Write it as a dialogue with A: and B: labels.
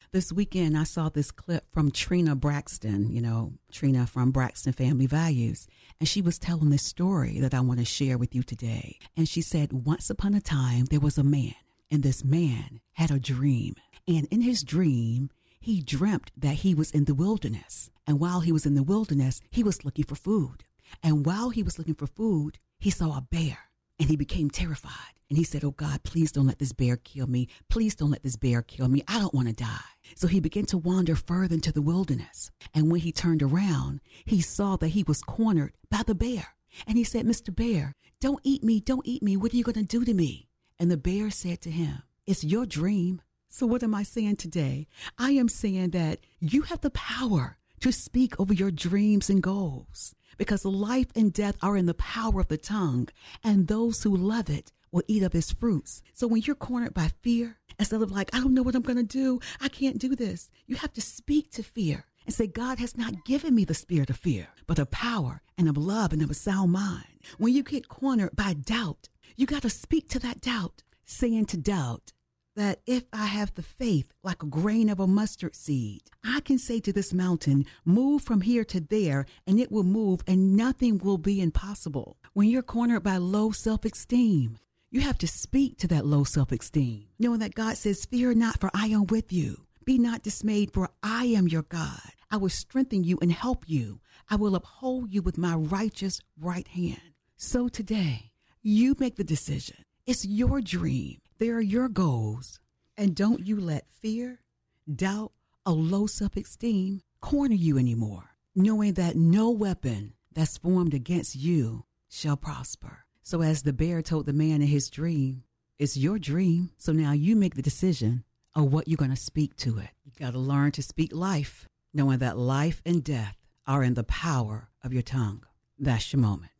A: This weekend, I saw this clip from Trina Braxton, Trina from Braxton Family Values. And she was telling this story that I want to share with you today. And she said, once upon a time, there was a man, and this man had a dream. And in his dream, he dreamt that he was in the wilderness. And while he was in the wilderness, he was looking for food. And while he was looking for food, he saw a bear. And he became terrified. And he said, oh God, please don't let this bear kill me. Please don't let this bear kill me. I don't want to die. So he began to wander further into the wilderness. And when he turned around, he saw that he was cornered by the bear. And he said, Mr. Bear, don't eat me. Don't eat me. What are you going to do to me? And the bear said to him, it's your dream. So what am I saying today? I am saying that you have the power to speak over your dreams and goals, because life and death are in the power of the tongue, and those who love it will eat of its fruits. So when you're cornered by fear, instead of like, I don't know what I'm going to do, I can't do this, you have to speak to fear and say, God has not given me the spirit of fear, but of power and of love and of a sound mind. When you get cornered by doubt, you got to speak to that doubt, saying to doubt, that if I have the faith like a grain of a mustard seed, I can say to this mountain, move from here to there, and it will move, and nothing will be impossible. When you're cornered by low self-esteem, you have to speak to that low self-esteem, knowing that God says, fear not, for I am with you. Be not dismayed, for I am your God. I will strengthen you and help you. I will uphold you with my righteous right hand. So today, you make the decision. It's your dream. They are your goals. And don't you let fear, doubt, or low self-esteem corner you anymore, knowing that no weapon that's formed against you shall prosper. So as the bear told the man in his dream, it's your dream. So now you make the decision of what you're going to speak to it. You got to learn to speak life, knowing that life and death are in the power of your tongue. That's your moment.